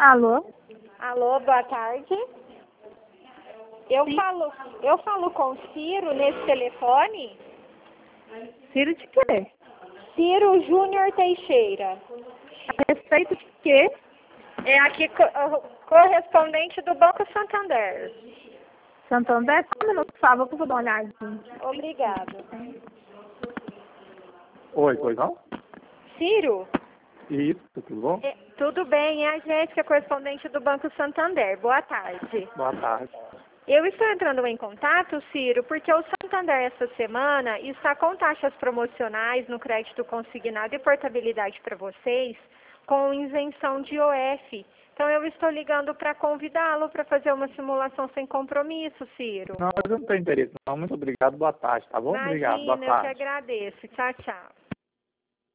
Alô? Alô, boa tarde. Eu falo com o Ciro nesse telefone? Ciro de quê? Ciro Júnior Teixeira. A respeito de quê? É aqui correspondente do Banco Santander. Santander? Só um minuto, por favor, que eu vou dar uma olhadinha. Obrigada. Oi, pois não? Ciro? Isso, tudo bom? Tudo bem, é a Jéssica, correspondente do Banco Santander. Boa tarde. Boa tarde. Eu estou entrando em contato, Ciro, porque o Santander essa semana está com taxas promocionais no crédito consignado e portabilidade para vocês, com isenção de IOF. Então eu estou ligando para convidá-lo para fazer uma simulação sem compromisso, Ciro. Não, eu não tenho interesse não. Muito obrigado, boa tarde, tá bom? Obrigado, boa Imagina, eu que tarde. agradeço. Tchau, tchau.